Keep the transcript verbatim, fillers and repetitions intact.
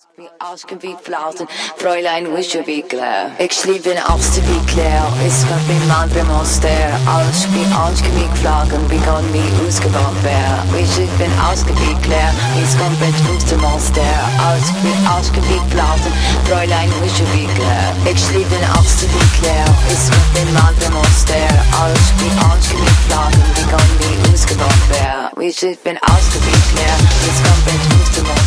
Wie ausgewiegt flauten, Fräulein wische wie klar. Ik sliep in afste wie klaar, is van mijn man bij monster. Alles wie ausgewiegt vlagen, begon wie ausgewacht wär. Ich bin ausgewiegt klaar, is van het woeste monster. Alles wie ausgewiegt flauten, Fräulein wische wie klar. Ik sliep in afste wie klaar, is van mijn man bij monster. Alles wie ausgewiegt vlagen, begon wie ausgewacht wär. Ich bin ausgewiegt klaar, is van het woeste monster.